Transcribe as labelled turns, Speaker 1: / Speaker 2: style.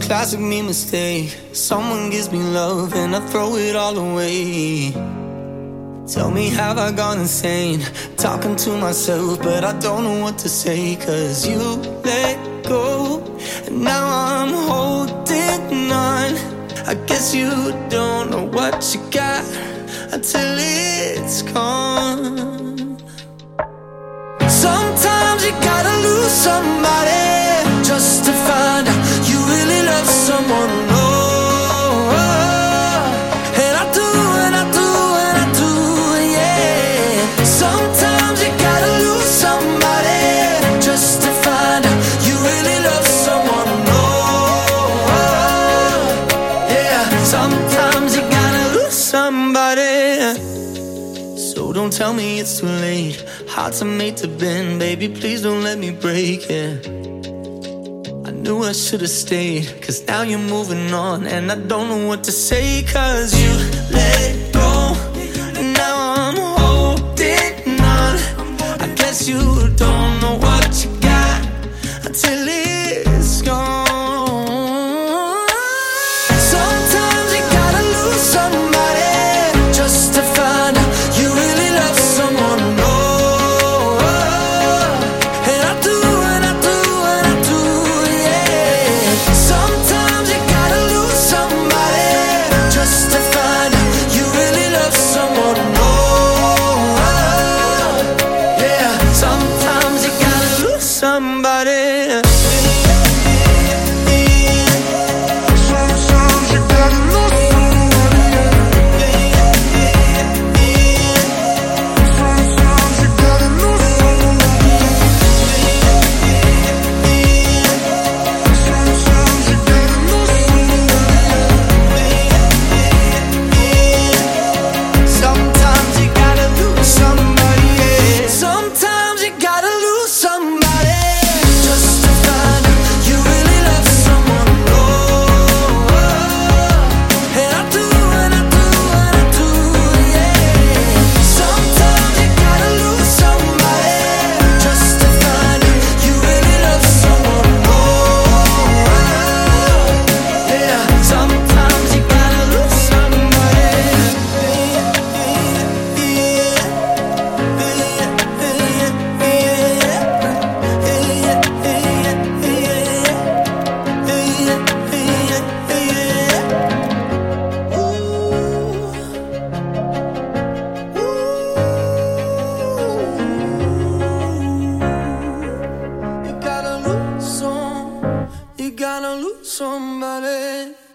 Speaker 1: classic me mistake. Someone gives me love and I throw it all away. Tell me, have I gone insane? Talking to myself, but I don't know what to say. Cause you let go, and now I'm holding on. I guess you don't know what you got until it's gone. Sometimes you gotta lose somebody just to find out you really love someone. Oh, and I do, and I do, and I do, yeah. Sometimes you gotta lose somebody just to find out you really love someone. Oh, yeah. Sometimes you gotta lose somebody. So don't tell me it's too late. Hearts are made to bend, baby, please don't let me break it. I knew I should've stayed, cause now you're moving on. And I don't know what to say, cause you let go, and now I'm holding on. I guess you don't know what you got until it's gone. Sometimes you gotta lose somebody just to find out you really love someone. Somebody. You gotta lose somebody.